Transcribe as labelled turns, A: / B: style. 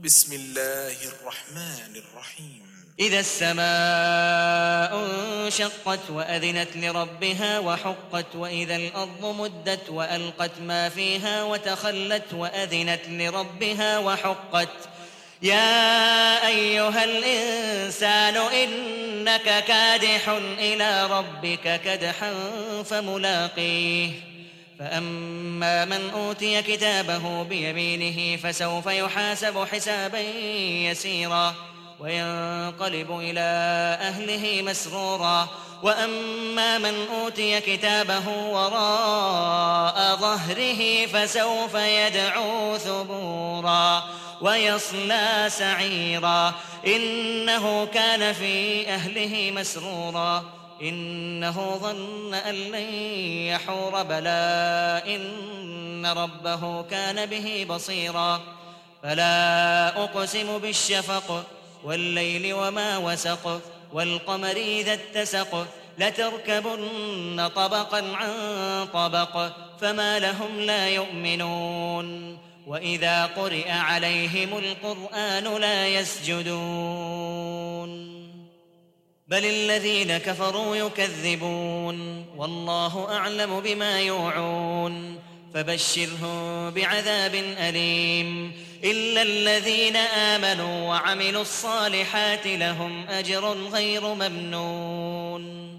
A: بسم الله الرحمن الرحيم
B: إذا السماء انشقت وأذنت لربها وحقت وإذا الأرض مدت وألقت ما فيها وتخلت وأذنت لربها وحقت يا أيها الإنسان إنك كادح إلى ربك كدحا فملاقيه فأما من أوتي كتابه بيمينه فسوف يحاسب حسابا يسيرا وينقلب إلى أهله مسرورا وأما من أوتي كتابه وراء ظهره فسوف يدعو ثبورا ويصلى سعيرا إنه كان في أهله مسرورا إنه ظن أن لن يحور بلى إن ربه كان به بصيرا فلا أقسم بالشفق والليل وما وسق والقمر إذا اتسق لتركبن طبقا عن طبق فما لهم لا يؤمنون وإذا قرئ عليهم القرآن لا يسجدون بل الذين كفروا يكذبون والله أعلم بما يوعون فبشرهم بعذاب أليم إلا الذين آمنوا وعملوا الصالحات لهم أجر غير ممنون